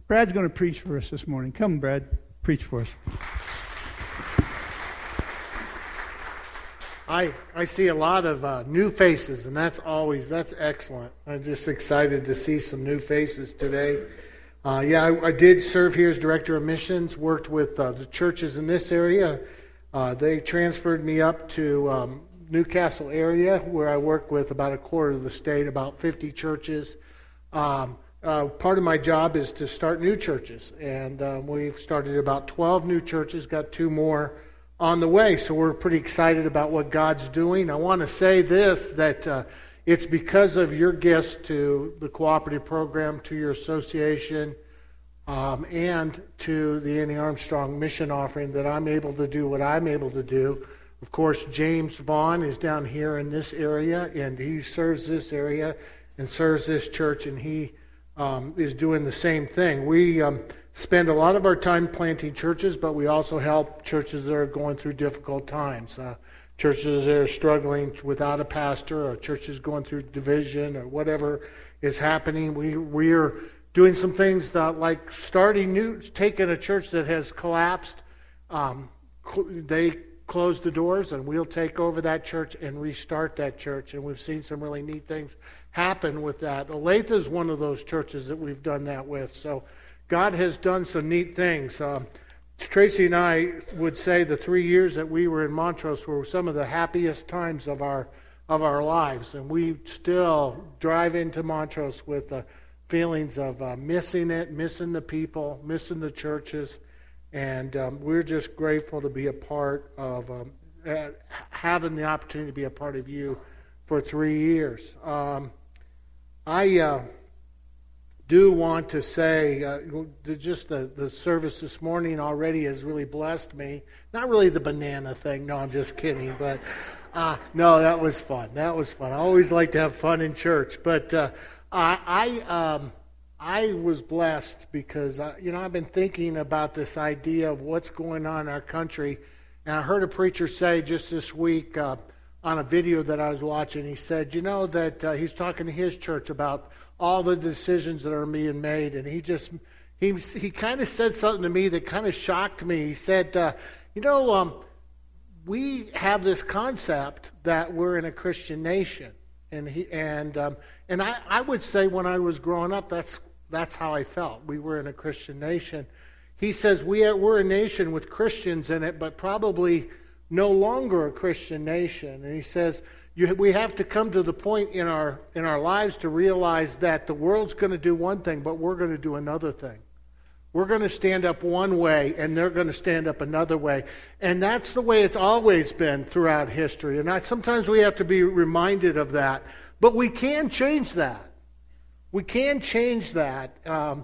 Brad's going to preach for us this morning. Come, Brad, preach for us. I see a lot of new faces, and that's excellent. I'm just excited to see some new faces today. I did serve here as director of missions, worked with the churches in this area. They transferred me up to Newcastle area, where I work with about a quarter of the state, about 50 churches. Part of my job is to start new churches, and we've started about 12 new churches, got 2 more on the way, so we're pretty excited about what God's doing. I want to say this, that it's because of your gifts to the cooperative program, to your association, and to the Annie Armstrong mission offering that I'm able to do what I'm able to do. Of course, James Vaughn is down here in this area, and he serves this area and serves this church, and he is doing the same thing. We spend a lot of our time planting churches, but we also help churches that are going through difficult times. Churches that are struggling without a pastor, or churches going through division, or whatever is happening. We're doing some things that, like taking a church that has collapsed. They close the doors, and we'll take over that church and restart that church. And we've seen some really neat things happen with that. Olathe is one of those churches that we've done that with. So God has done some neat things. Tracy and I would say the 3 years that we were in Montrose were some of the happiest times of our lives, and we still drive into Montrose with feelings of missing it, missing the people, missing the churches, and we're just grateful to be a part of having the opportunity to be a part of you for 3 years. I do want to say just the service this morning already has really blessed me. Not really the banana thing. No, I'm just kidding. But no, that was fun. That was fun. I always like to have fun in church. But I was blessed because I've been thinking about this idea of what's going on in our country, and I heard a preacher say just this week on a video that I was watching. He said, that he's talking to his church about all the decisions that are being made, and he kind of said something to me that kind of shocked me. He said, we have this concept that we're in a Christian nation, and I would say when I was growing up, that's how I felt. We were in a Christian nation. He says we're a nation with Christians in it, but probably no longer a Christian nation. And he says we have to come to the point in our lives to realize that the world's going to do one thing, but we're going to do another thing. We're going to stand up one way, and they're going to stand up another way. And that's the way it's always been throughout history. And sometimes we have to be reminded of that. But we can change that. We can change that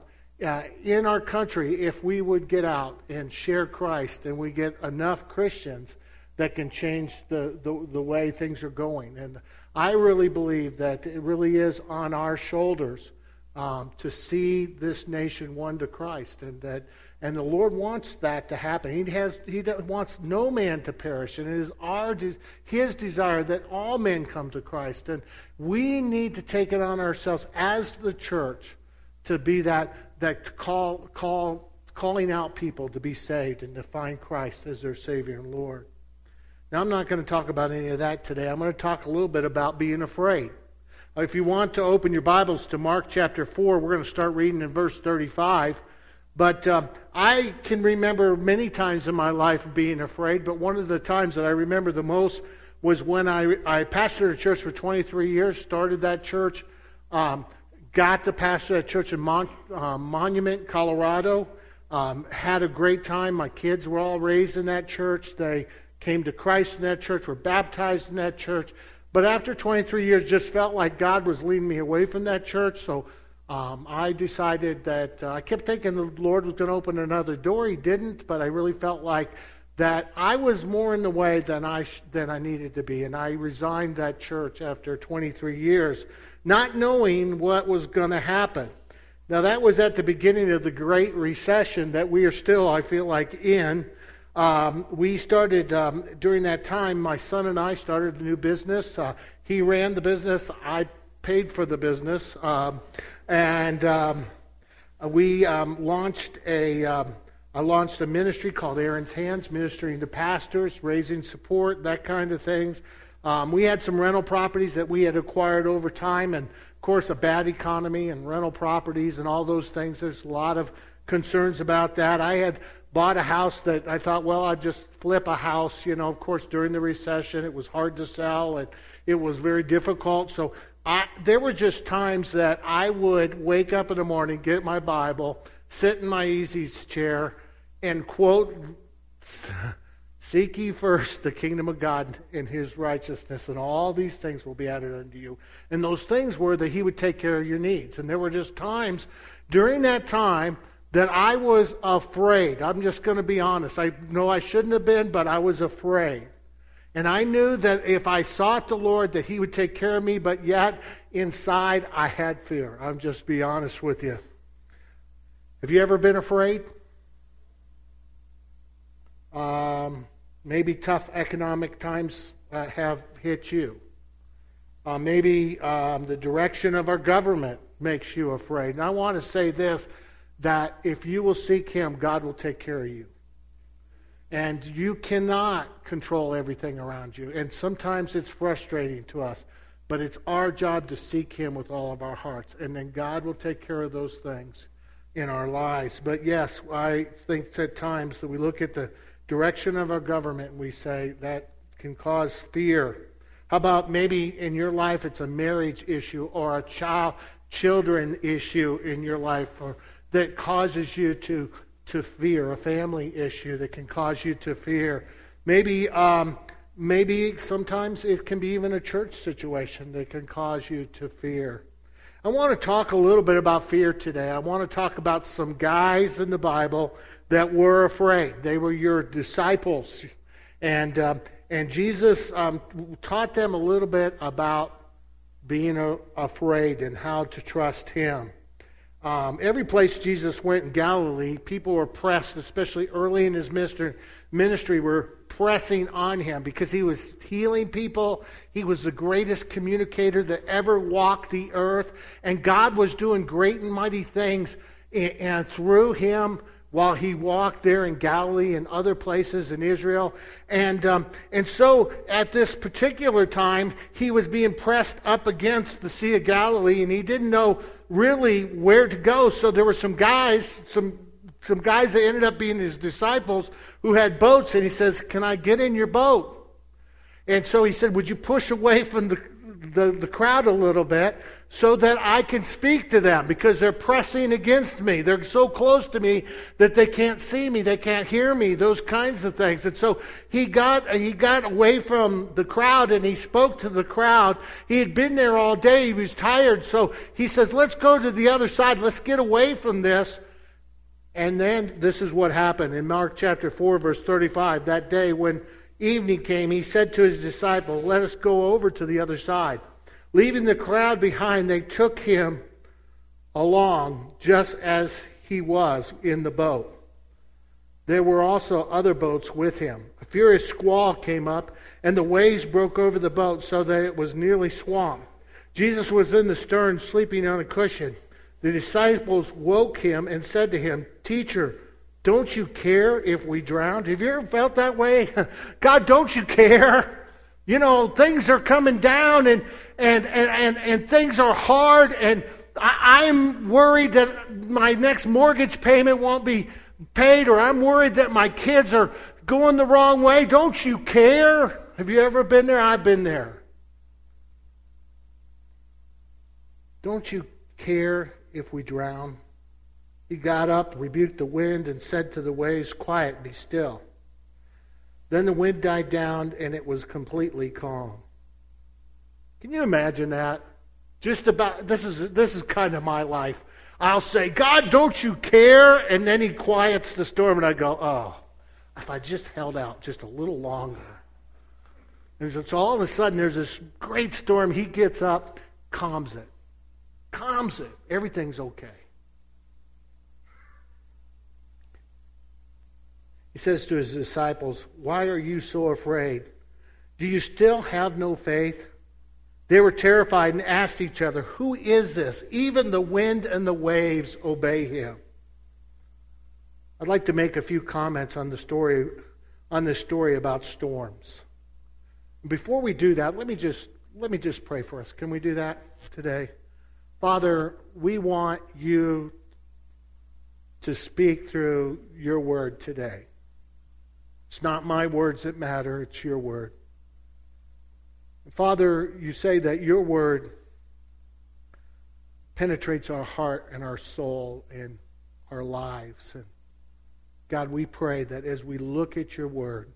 in our country if we would get out and share Christ, and we get enough Christians that can change the way things are going. And I really believe that it really is on our shoulders to see this nation won to Christ, and the Lord wants that to happen. He wants no man to perish, and it is His desire that all men come to Christ. And we need to take it on ourselves as the church to be that calling out people to be saved and to find Christ as their Savior and Lord. Now, I'm not going to talk about any of that today. I'm going to talk a little bit about being afraid. If you want to open your Bibles to Mark chapter 4, we're going to start reading in verse 35. But I can remember many times in my life being afraid, but one of the times that I remember the most was when I pastored a church for 23 years, started that church, got to pastor that church in Monument, Colorado, had a great time. My kids were all raised in that church. They came to Christ in that church, were baptized in that church. But after 23 years, just felt like God was leading me away from that church. So I decided that I kept thinking the Lord was going to open another door. He didn't, but I really felt like that I was more in the way than I needed to be. And I resigned that church after 23 years, not knowing what was going to happen. Now, that was at the beginning of the Great Recession that we are still, I feel like, in. We started, during that time, my son and I started a new business. He ran the business. I paid for the business. I launched a ministry called Aaron's Hands, ministering to pastors, raising support, that kind of things. We had some rental properties that we had acquired over time, and of course a bad economy and rental properties and all those things. There's a lot of concerns about that. I had bought a house that I thought, well, I'd just flip a house. Of course, during the recession, it was hard to sell, and it was very difficult. So there were just times that I would wake up in the morning, get my Bible, sit in my easy chair, and quote, "Seek ye first the kingdom of God and his righteousness, and all these things will be added unto you." And those things were that he would take care of your needs. And there were just times during that time that I was afraid. I'm just going to be honest. I know I shouldn't have been, but I was afraid. And I knew that if I sought the Lord, that he would take care of me, but yet inside I had fear. I'm just be honest with you. Have you ever been afraid? Maybe tough economic times have hit you. Maybe the direction of our government makes you afraid. And I want to say this, that if you will seek him, God will take care of you. And you cannot control everything around you. And sometimes it's frustrating to us. But it's our job to seek him with all of our hearts. And then God will take care of those things in our lives. But yes, I think at times that we look at the direction of our government and we say that can cause fear. How about maybe in your life it's a marriage issue or a children issue in your life, or that causes you to fear, a family issue that can cause you to fear. Maybe sometimes it can be even a church situation that can cause you to fear. I want to talk a little bit about fear today. I want to talk about some guys in the Bible that were afraid. They were your disciples. And Jesus taught them a little bit about being afraid and how to trust him. Every place Jesus went in Galilee, people were pressed, especially early in his ministry, were pressing on him because he was healing people. He was the greatest communicator that ever walked the earth. And God was doing great and mighty things and through him while he walked there in Galilee and other places in Israel. And so at this particular time, he was being pressed up against the Sea of Galilee, and he didn't know really where to go. So there were some guys that ended up being his disciples who had boats, and he says, "Can I get in your boat?" And so he said, "Would you push away from the crowd a little bit so that I can speak to them, because they're pressing against me. They're so close to me that they can't see me, they can't hear me," those kinds of things. And so he got away from the crowd and he spoke to the crowd. He had been there all day, he was tired, so he says, "Let's go to the other side, let's get away from this." And then this is what happened in Mark chapter 4 verse 35. That day when evening came, he said to his disciples, "Let us go over to the other side." Leaving the crowd behind, they took him along just as he was in the boat. There were also other boats with him. A furious squall came up, and the waves broke over the boat so that it was nearly swamped. Jesus was in the stern, sleeping on a cushion. The disciples woke him and said to him, "Teacher, don't you care if we drowned?" Have you ever felt that way? God, don't you care? You know, things are coming down and things are hard, and I'm worried that my next mortgage payment won't be paid, or I'm worried that my kids are going the wrong way. Don't you care? Have you ever been there? I've been there. Don't you care if we drown? He got up, rebuked the wind, and said to the waves, "Quiet, be still." Then the wind died down, and it was completely calm. Can you imagine that? Just about, this is kind of my life. I'll say, "God, don't you care?" And then he quiets the storm, and I go, "Oh, if I just held out just a little longer." And so all of a sudden, there's this great storm. He gets up, calms it. Everything's okay. He says to his disciples, "Why are you so afraid? Do you still have no faith?" They were terrified and asked each other, "Who is this? Even the wind and the waves obey him." I'd like to make a few comments on this story about storms. Before we do that, let me just pray for us. Can we do that today? Father, we want you to speak through your word today. It's not my words that matter, it's your word. Father, you say that your word penetrates our heart and our soul and our lives. And God, we pray that as we look at your word,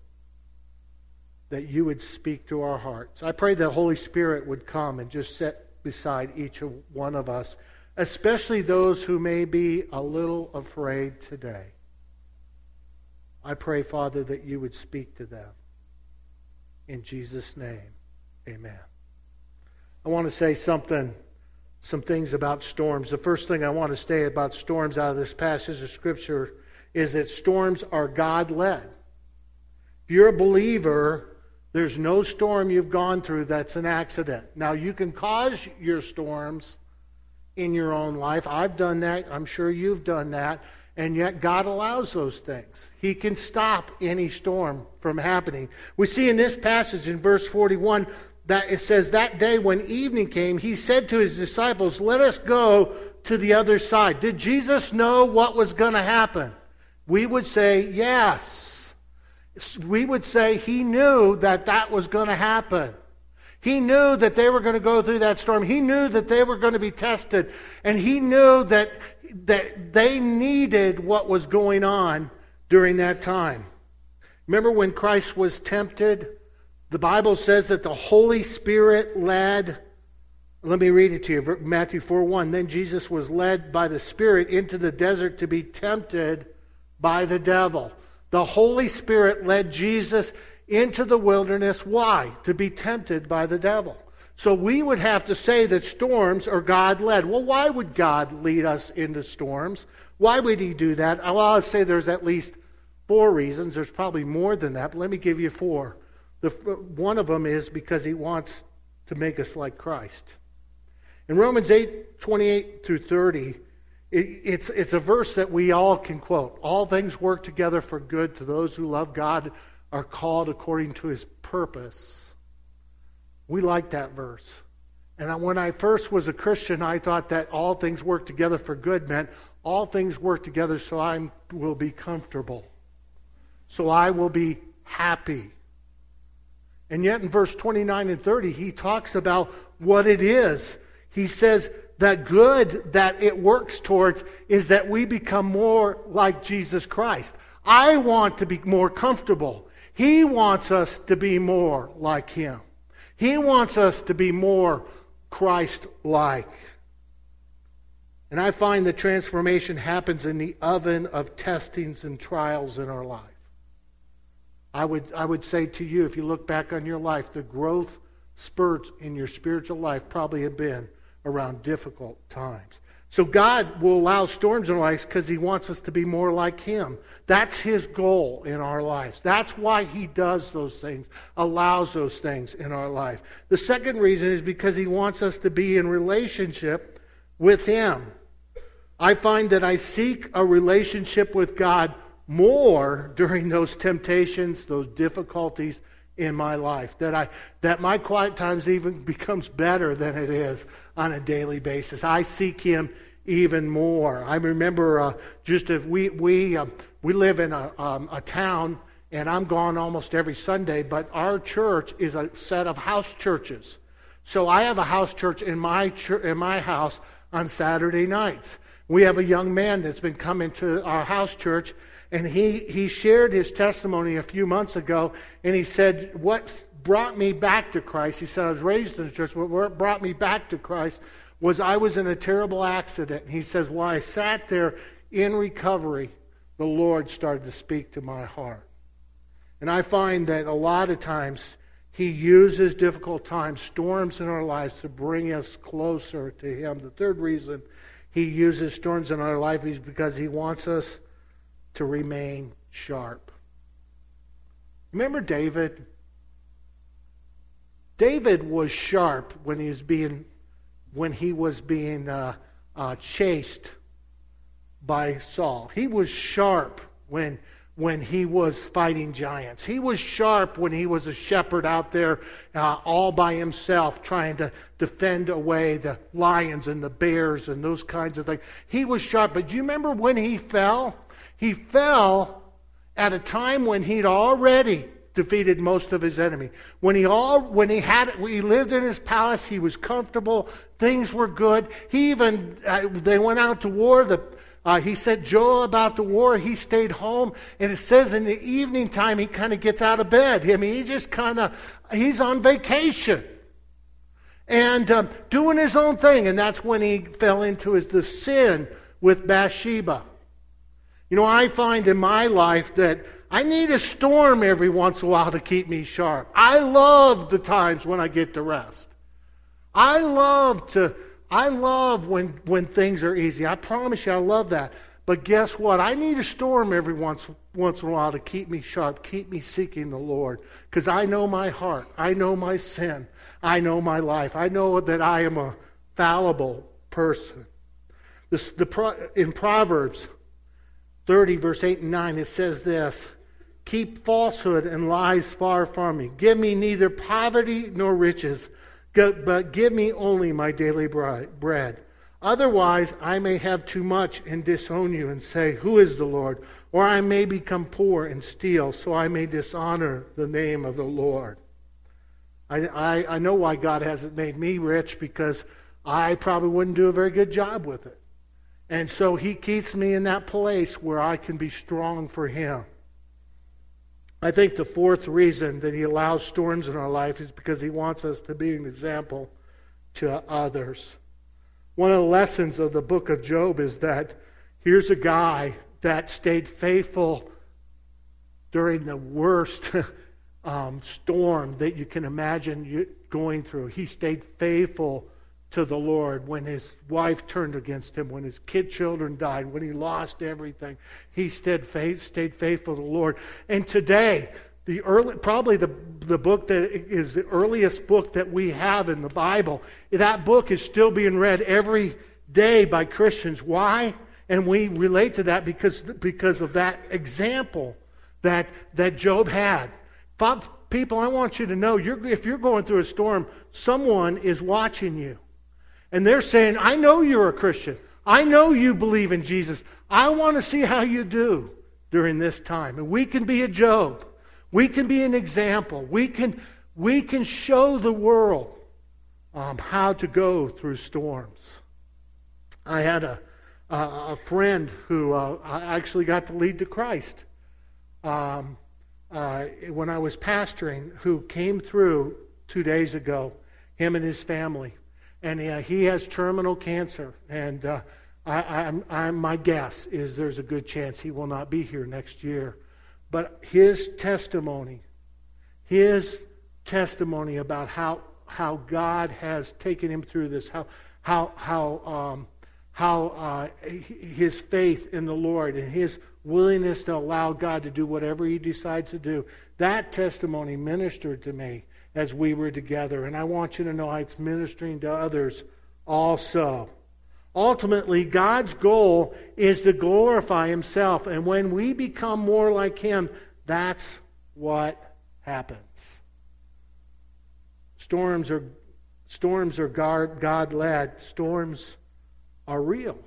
that you would speak to our hearts. I pray the Holy Spirit would come and just sit beside each one of us, especially those who may be a little afraid today. I pray, Father, that you would speak to them. In Jesus' name, amen. I want to say some things about storms. The first thing I want to say about storms out of this passage of Scripture is that storms are God-led. If you're a believer, there's no storm you've gone through that's an accident. Now, you can cause your storms in your own life. I've done that. I'm sure you've done that. And yet God allows those things. He can stop any storm from happening. We see in this passage in verse 41 that it says, "That day when evening came, he said to his disciples, 'Let us go to the other side.'" Did Jesus know what was going to happen? We would say yes. We would say he knew that was going to happen. He knew that they were going to go through that storm. He knew that they were going to be tested. And he knew that they needed what was going on during that time. Remember when Christ was tempted? The Bible says that the Holy Spirit led. Let me read it to you. Matthew 4:1. "Then Jesus was led by the Spirit into the desert to be tempted by the devil." The Holy Spirit led Jesus into the wilderness. Why? To be tempted by the devil. So we would have to say that storms are God-led. Well, why would God lead us into storms? Why would he do that? Well, I'll say there's at least 4 reasons. There's probably more than that, but let me give you 4. One of them is because he wants to make us like Christ. In Romans 8:28 through 30, it's a verse that we all can quote. "All things work together for good to those who love God, are called according to his purpose." We like that verse. And when I first was a Christian, I thought that all things work together for good meant all things work together so I will be comfortable, so I will be happy. And yet in verse 29 and 30, he talks about what it is. He says that good that it works towards is that we become more like Jesus Christ. I want to be more comfortable. He wants us to be more like him. He wants us to be more Christ-like. And I find the transformation happens in the oven of testings and trials in our life. I would say to you, if you look back on your life, the growth spurts in your spiritual life probably have been around difficult times. So God will allow storms in our lives because he wants us to be more like him. That's his goal in our lives. That's why he does those things, allows those things in our life. The second reason is because he wants us to be in relationship with him. I find that I seek a relationship with God more during those temptations, those difficulties in my life. That my quiet times even becomes better than it is on a daily basis. I seek him even more. I remember we live in a town, and I'm gone almost every Sunday, but our church is a set of house churches. So I have a house church in my house on Saturday nights. We have a young man that's been coming to our house church, and he shared his testimony a few months ago, and he said, "What brought me back to Christ," he said, "I was raised in the church, but what brought me back to Christ was I was in a terrible accident." And he says, "While I sat there in recovery, the Lord started to speak to my heart." And I find that a lot of times he uses difficult times, storms in our lives, to bring us closer to him. The third reason he uses storms in our life is because he wants us to remain sharp. Remember David? David was sharp when he was being chased by Saul. He was sharp when he was fighting giants. He was sharp when he was a shepherd out there all by himself trying to defend away the lions and the bears and those kinds of things. He was sharp. But do you remember when he fell? He fell at a time when he'd already defeated most of his enemy. When he lived in his palace, he was comfortable. Things were good. They went out to war. He sent Joab out to war. He stayed home. And it says in the evening time, he kind of gets out of bed. I mean, he's on vacation and doing his own thing. And that's when he fell into the sin with Bathsheba. You know, I find in my life that I need a storm every once in a while to keep me sharp. I love the times when I get to rest. I love when things are easy. I promise you, I love that. But guess what? I need a storm every once in a while to keep me sharp, keep me seeking the Lord. Because I know my heart. I know my sin. I know my life. I know that I am a fallible person. In Proverbs 30, verse 8 and 9, it says this: keep falsehood and lies far from me. Give me neither poverty nor riches, but give me only my daily bread. Otherwise, I may have too much and disown you and say, who is the Lord? Or I may become poor and steal, so I may dishonor the name of the Lord. I know why God hasn't made me rich, because I probably wouldn't do a very good job with it. And so he keeps me in that place where I can be strong for him. I think the fourth reason that he allows storms in our life is because he wants us to be an example to others. One of the lessons of the book of Job is that here's a guy that stayed faithful during the worst storm that you can imagine going through. He stayed faithful to the Lord when his wife turned against him, when his children died, when he lost everything. He stayed faithful to the Lord. And today, probably the book that is the earliest book that we have in the Bible, that book is still being read every day by Christians. Why? And we relate to that because of that example that Job had. People, I want you to know, if you're going through a storm, someone is watching you. And they're saying, I know you're a Christian. I know you believe in Jesus. I want to see how you do during this time. And we can be a Job. We can be an example. We can show the world how to go through storms. I had a friend who I actually got to lead to Christ when I was pastoring, who came through 2 days ago, him and his family. And he has terminal cancer. And my guess is there's a good chance he will not be here next year. But his testimony about how God has taken him through this, how his faith in the Lord and his willingness to allow God to do whatever he decides to do, that testimony ministered to me as we were together. And I want you to know it's ministering to others also. Ultimately, God's goal is to glorify himself. And when we become more like him, that's what happens. Storms are God-led. Storms are real.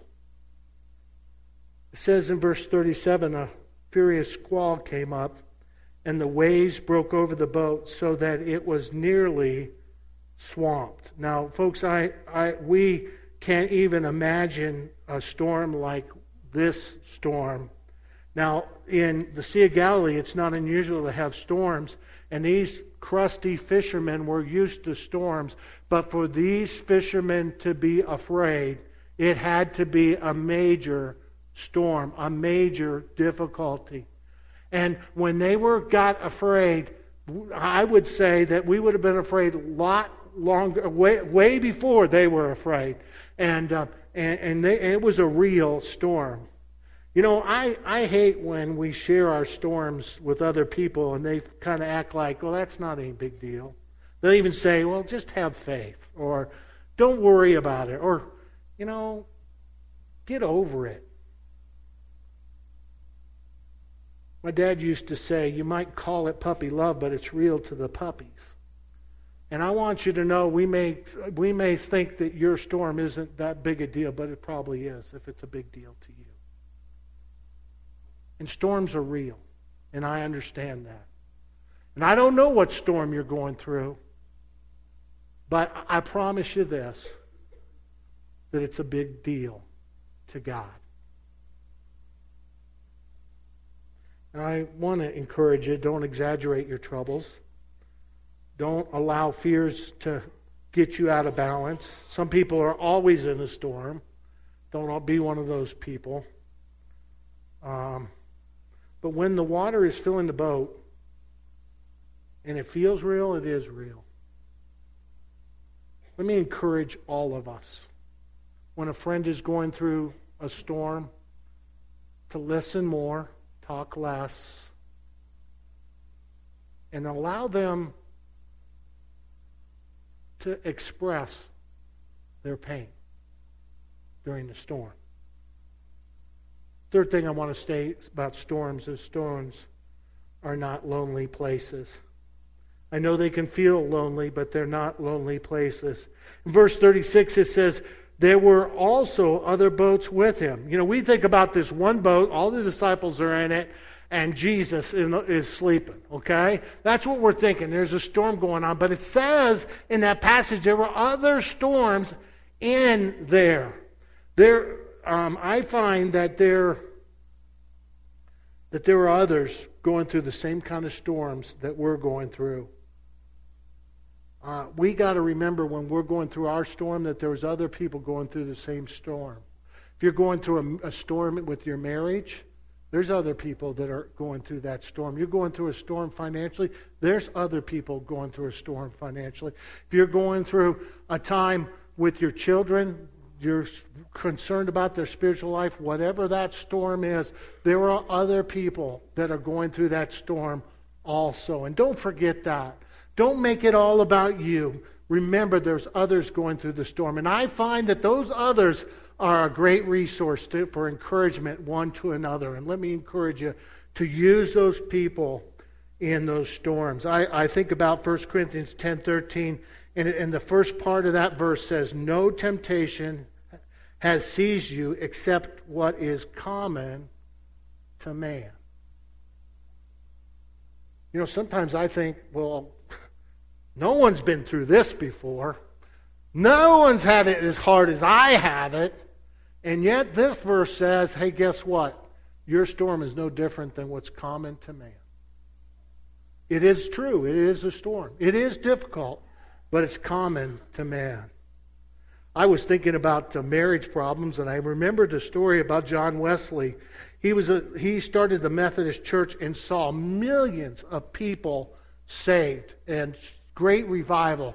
It says in verse 37, a furious squall came up, and the waves broke over the boat so that it was nearly swamped. Now, folks, we can't even imagine a storm like this storm. Now, in the Sea of Galilee, it's not unusual to have storms, and these crusty fishermen were used to storms. But for these fishermen to be afraid, it had to be a major storm, a major difficulty. And when they got afraid, I would say that we would have been afraid a lot longer, way before they were afraid. And it was a real storm. You know, I hate when we share our storms with other people and they kind of act like, well, that's not any big deal. They'll even say, well, just have faith, or don't worry about it, or, get over it. My dad used to say, you might call it puppy love, but it's real to the puppies. And I want you to know we may think that your storm isn't that big a deal, but it probably is if it's a big deal to you. And storms are real, and I understand that. And I don't know what storm you're going through, but I promise you this, that it's a big deal to God. And I want to encourage you, don't exaggerate your troubles. Don't allow fears to get you out of balance. Some people are always in a storm. Don't be one of those people. But when the water is filling the boat, and it feels real, it is real. Let me encourage all of us, when a friend is going through a storm, to listen more, talk less, and allow them to express their pain during the storm. Third thing I want to say about storms is storms are not lonely places. I know they can feel lonely, but they're not lonely places. In verse 36 it says, there were also other boats with him. We think about this one boat, all the disciples are in it, and Jesus is sleeping, okay? That's what we're thinking. There's a storm going on. But it says in that passage there were other storms in there. I find that there are others going through the same kind of storms that we're going through. We got to remember when we're going through our storm that there's other people going through the same storm. If you're going through a storm with your marriage, there's other people that are going through that storm. You're going through a storm financially, there's other people going through a storm financially. If you're going through a time with your children, you're concerned about their spiritual life, whatever that storm is, there are other people that are going through that storm also. And don't forget that. Don't make it all about you. Remember, there's others going through the storm. And I find that those others are a great resource for encouragement one to another. And let me encourage you to use those people in those storms. I think about 1 Corinthians 10:13, and the first part of that verse says, no temptation has seized you except what is common to man. Sometimes I think, well, no one's been through this before. No one's had it as hard as I have it. And yet this verse says, hey, guess what? Your storm is no different than what's common to man. It is true. It is a storm. It is difficult, but it's common to man. I was thinking about marriage problems, and I remembered a story about John Wesley. He started the Methodist Church and saw millions of people saved, and great revival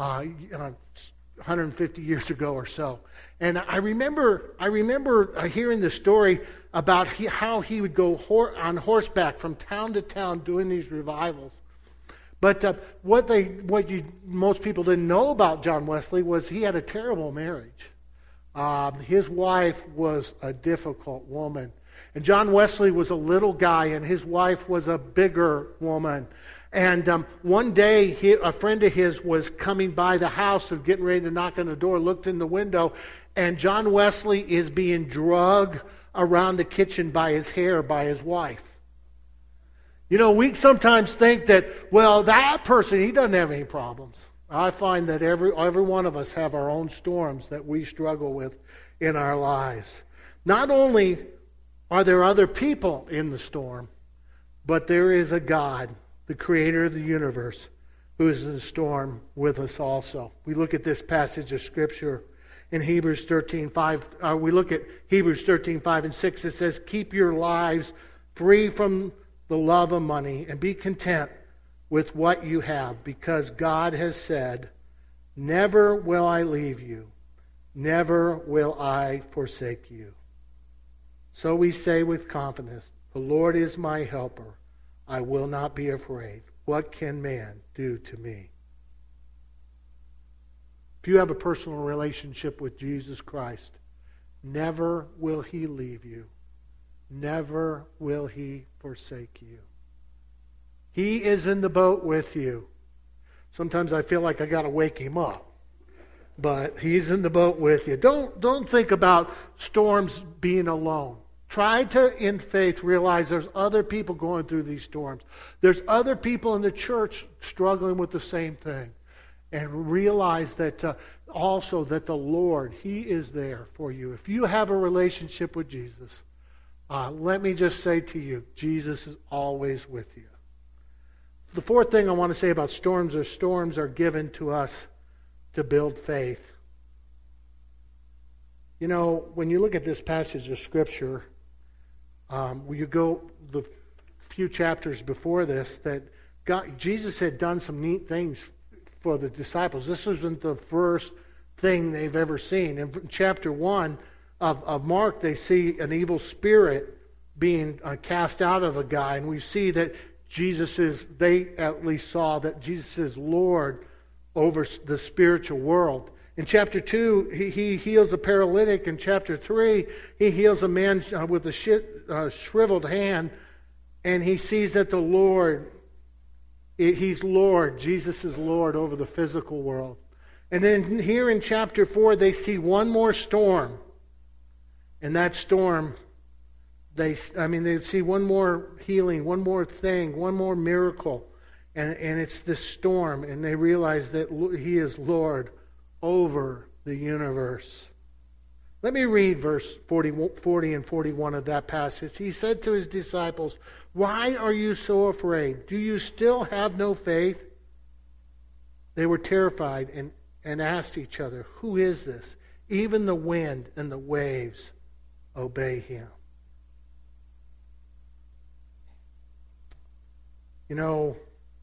150 years ago or so. And I remember hearing the story about how he would go on horseback from town to town doing these revivals. But what most people didn't know about John Wesley was he had a terrible marriage. His wife was a difficult woman. And John Wesley was a little guy, and his wife was a bigger woman. And one day, a friend of his was coming by the house and getting ready to knock on the door, looked in the window, and John Wesley is being dragged around the kitchen by his hair by his wife. We sometimes think that, well, that person, he doesn't have any problems. I find that every one of us have our own storms that we struggle with in our lives. Not only are there other people in the storm, but there is a God, the creator of the universe, who is in the storm with us also. We look at this passage of Scripture in Hebrews 13:5. We look at Hebrews 13:5 and 6. It says, keep your lives free from the love of money and be content with what you have, because God has said, never will I leave you, never will I forsake you. So we say with confidence, the Lord is my helper. I will not be afraid. What can man do to me? if you have a personal relationship with Jesus Christ, never will He leave you. Never will He forsake you. He is in the boat with you. Sometimes I feel like I got to wake Him up. But He's in the boat with you. Don't think about storms being alone. Try to, in faith, realize there's other people going through these storms. There's other people in the church struggling with the same thing. And realize that also that the Lord, He is there for you. If you have a relationship with Jesus, let me just say to you, Jesus is always with you. The fourth thing I want to say about storms are given to us to build faith. You know, when you look at this passage of Scripture, you go the few chapters before this, that Jesus had done some neat things for the disciples. This wasn't the first thing they've ever seen. In chapter 1 of Mark, they see an evil spirit being cast out of a guy, and we see that they at least saw that Jesus is Lord over the spiritual world. In chapter 2, he heals a paralytic. In chapter 3, he heals a man with a shriveled hand, and he sees that the Lord, He's Lord. Jesus is Lord over the physical world. And then here in chapter 4, they see one more storm. And that storm, they see one more healing, one more thing, one more miracle. And it's this storm, and they realize that He is Lord over the universe. Let me read verse 40 and 41 of that passage. He said to His disciples, "Why are you so afraid? Do you still have no faith?" They were terrified and asked each other, "Who is this? Even the wind and the waves obey Him." You know,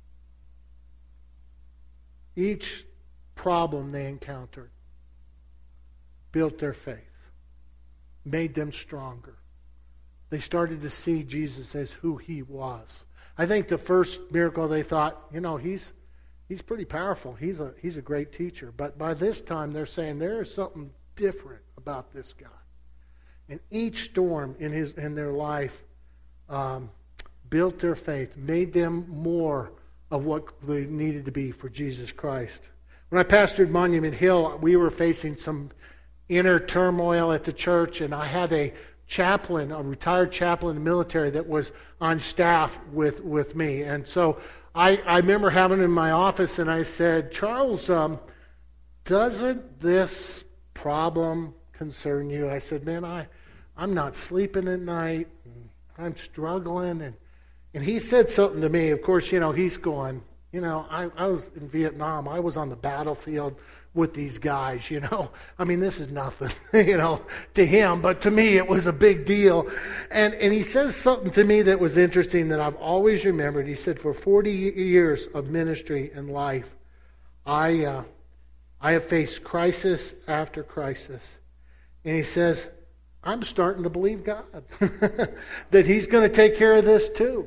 each problem they encountered built their faith, made them stronger. They started to see Jesus as who He was. I think the first miracle they thought, He's pretty powerful. He's a great teacher. But by this time they're saying there is something different about this guy. And each storm in their life built their faith, made them more of what they needed to be for Jesus Christ. When I pastored Monument Hill, we were facing some inner turmoil at the church, and I had a retired chaplain in the military that was on staff with me. And so I remember having him in my office, and I said, "Charles, doesn't this problem concern you?" I said, "Man, I'm not sleeping at night, and I'm struggling." And he said something to me. Of course, he's going, I was in Vietnam. I was on the battlefield with these guys, this is nothing, to him. But to me, it was a big deal. And he says something to me that was interesting that I've always remembered. He said, "For 40 years of ministry and life, I have faced crisis after crisis." And he says, "I'm starting to believe God, that He's going to take care of this too."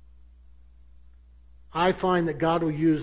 I find that God will use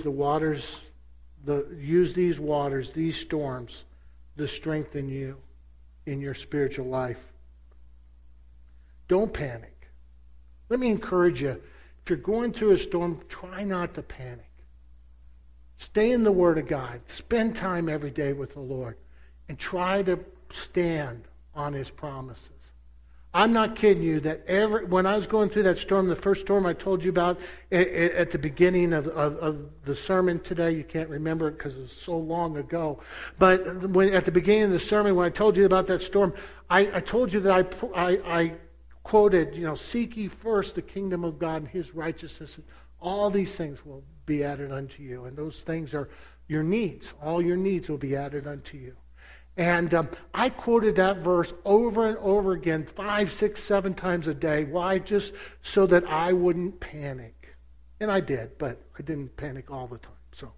these storms, to strengthen you in your spiritual life. Don't panic. Let me encourage you. If you're going through a storm, try not to panic. Stay in the Word of God. Spend time every day with the Lord. And try to stand on His promises. I'm not kidding you that when I was going through that storm, the first storm I told you about at the beginning of the sermon today, you can't remember it because it was so long ago. But at the beginning of the sermon, when I told you about that storm, I told you that I quoted, "Seek ye first the kingdom of God and His righteousness, and all these things will be added unto you." And those things are your needs. All your needs will be added unto you. And I quoted that verse over and over again, 5, 6, 7 times a day. Why? Just so that I wouldn't panic. And I did, but I didn't panic all the time. So,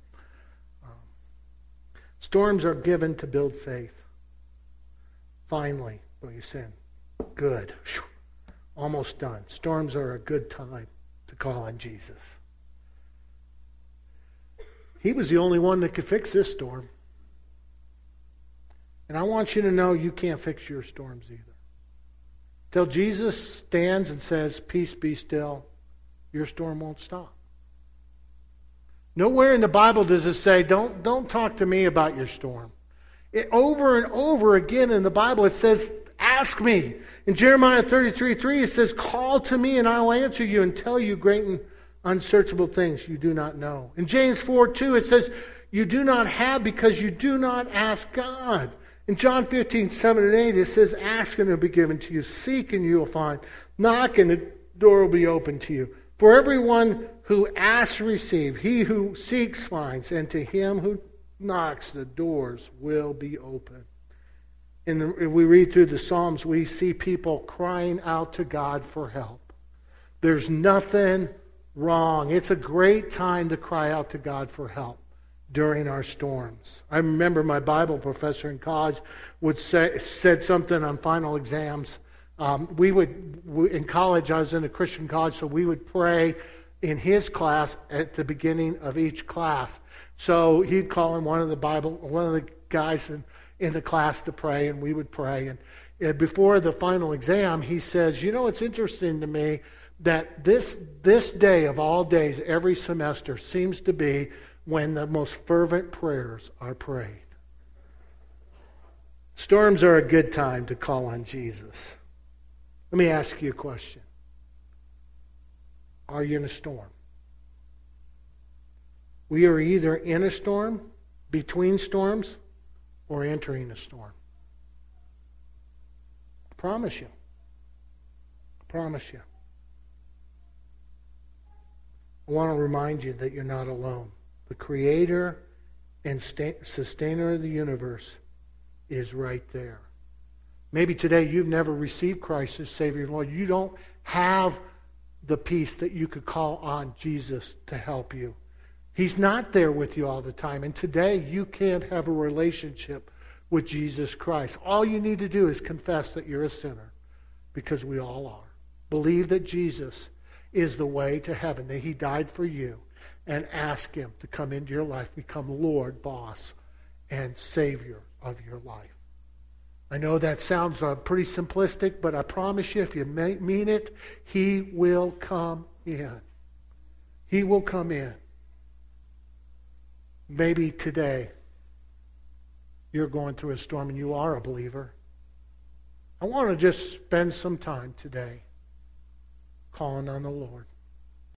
storms are given to build faith. Finally, you sin. Good. Almost done. Storms are a good time to call on Jesus. He was the only one that could fix this storm. And I want you to know you can't fix your storms either. Till Jesus stands and says, peace be still, your storm won't stop. Nowhere in the Bible does it say, don't talk to me about your storm. Over and over again in the Bible it says, ask me. In Jeremiah 33:3 it says, call to me and I will answer you and tell you great and unsearchable things you do not know. In James 4:2 it says, you do not have because you do not ask God. In John 15:7-8 it says, ask and it will be given to you. Seek and you will find. Knock and the door will be open to you. For everyone who asks receives. He who seeks finds. And to him who knocks the doors will be open. If we read through the Psalms, we see people crying out to God for help. There's nothing wrong. It's a great time to cry out to God for help during our storms. I remember my Bible professor in college said something on final exams. In college, I was in a Christian college, so we would pray in his class at the beginning of each class. So he'd call in one of the guys in the class to pray, and we would pray. And before the final exam, he says, it's interesting to me that this day of all days, every semester, seems to be when the most fervent prayers are prayed. Storms are a good time to call on Jesus. Let me ask you a question. Are you in a storm? We are either in a storm, between storms, or entering a storm. I promise you. I promise you. I want to remind you that you're not alone. The creator and sustainer of the universe is right there. Maybe today you've never received Christ as Savior and Lord. You don't have the peace that you could call on Jesus to help you. He's not there with you all the time. And today you can't have a relationship with Jesus Christ. All you need to do is confess that you're a sinner, because we all are. Believe that Jesus is the way to heaven, that he died for you, and ask him to come into your life, become Lord, boss, and Savior of your life. I know that sounds pretty simplistic, but I promise you, if you mean it, he will come in. He will come in. Maybe today you're going through a storm and you are a believer. I want to just spend some time today calling on the Lord.